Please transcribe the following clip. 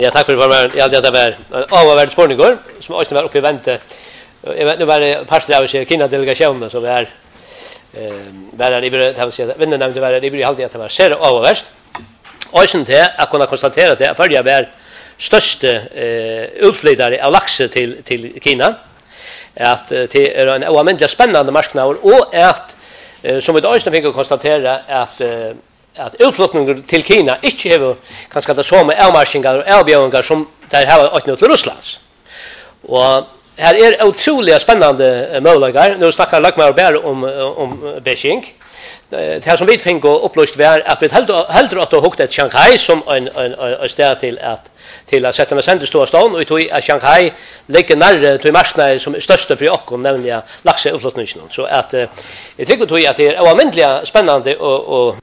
Ja, tack för det. Jag hade det var avvärd spårningar som också var uppe i vänte. Jag vet nu var det pastor av Kina delegationen som är var det vill ta sig vinna nämnde var det vill alltid att det var ser avvärst. Och sen det att kunna konstatera att för jag var största utflyttare av lax till Kina. Att det är en oändligt spännande marknad och att som vi då fick konstatera att utflyttningen till Kina inte har kanske det som avmarsningar och avbjörningar som där har åkt till Ryssland. Och här är otroligt spännande möjligheter. Nu snackar Lackmar bara om Beijing. Det som vi fick upplyst var att vi hellre att hugga ett Shanghai som en stad till att sätta med sända stora stan och i Shanghai ligger nära till marknaden som är största för oss nämligen laxutflyttningen. Så att jag tycker att det är oändligt spännande och